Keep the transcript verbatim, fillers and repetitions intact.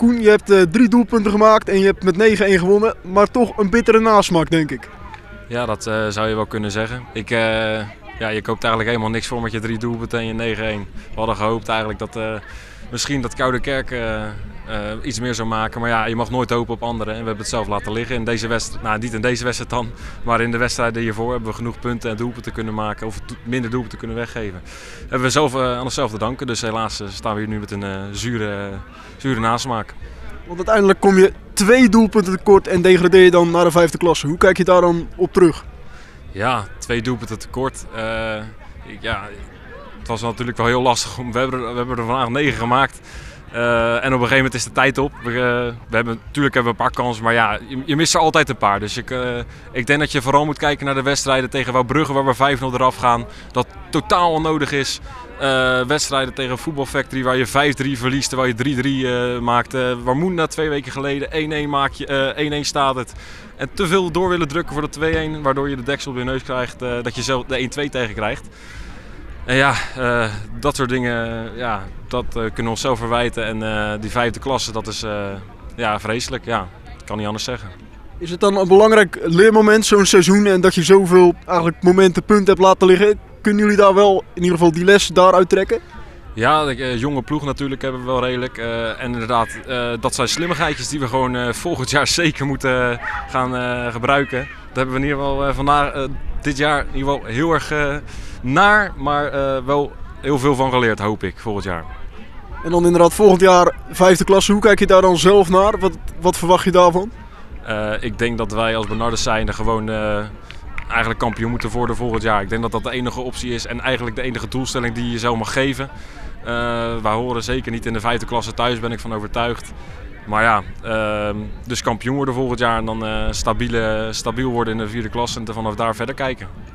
Koen, je hebt uh, drie doelpunten gemaakt en je hebt met negen een gewonnen, maar toch een bittere nasmaak, denk ik. Ja, dat uh, zou je wel kunnen zeggen. Ik, uh, ja, je koopt eigenlijk helemaal niks voor met je drie doelpunten en je negen een. We hadden gehoopt eigenlijk dat uh, misschien dat Koudekerk uh, uh, iets meer zou maken. Maar ja, je mag nooit hopen op anderen. En we hebben het zelf laten liggen. In deze wedstrijd, nou niet in deze wedstrijd dan, maar in de wedstrijden hiervoor hebben we genoeg punten en doelpunten kunnen maken. Of minder doelpunten kunnen weggeven. Hebben we zelf uh, aan onszelf te danken. Dus helaas uh, staan we hier nu met een uh, zure, uh, zure nasmaak. Want uiteindelijk kom je twee doelpunten tekort en degradeer je dan naar de vijfde klasse. Hoe kijk je daar dan op terug? Ja, twee doelpunten tekort. Uh, ja, het was natuurlijk wel heel lastig. We hebben er, we hebben er vandaag negen gemaakt. Uh, en op een gegeven moment is de tijd op. We, uh, we hebben, natuurlijk hebben we een paar kansen, maar ja, je, je mist er altijd een paar. Dus ik, uh, ik denk dat je vooral moet kijken naar de wedstrijden tegen Wouwbrugge, waar we vijf nul eraf gaan. Dat totaal onnodig is. Uh, wedstrijden tegen Football Factory, waar je vijf drie verliest, waar je drie drie uh, maakt. Uh, Warmoenda twee weken geleden, één een maak je, uh, één een staat het. En te veel door willen drukken voor de twee een, waardoor je de deksel op je neus krijgt, uh, dat je zelf de één twee tegen krijgt. En ja, uh, dat soort dingen, ja, dat uh, kunnen we onszelf verwijten. En uh, die vijfde klasse, dat is uh, ja, vreselijk. Ja, ik kan niet anders zeggen. Is het dan een belangrijk leermoment, zo'n seizoen, en dat je zoveel eigenlijk momenten, punten hebt laten liggen? Kunnen jullie daar wel in ieder geval die les daaruit trekken? Ja, de uh, jonge ploeg natuurlijk hebben we wel redelijk. Uh, en inderdaad, uh, dat zijn slimmigheidjes die we gewoon uh, volgend jaar zeker moeten uh, gaan uh, gebruiken. Daar hebben we in ieder geval uh, vandaag, uh, dit jaar in ieder geval heel erg uh, naar, maar uh, wel heel veel van geleerd, hoop ik, volgend jaar. En dan inderdaad volgend jaar vijfde klasse, hoe kijk je daar dan zelf naar? Wat, wat verwacht je daarvan? Uh, ik denk dat wij als Bernardus zijnde gewoon uh, eigenlijk kampioen moeten worden volgend jaar. Ik denk dat dat de enige optie is en eigenlijk de enige doelstelling die je zo mag geven. Uh, wij horen zeker niet in de vijfde klasse thuis, ben ik van overtuigd. Maar ja, uh, dus kampioen worden volgend jaar en dan uh, stabiele, stabiel worden in de vierde klasse en vanaf daar verder kijken.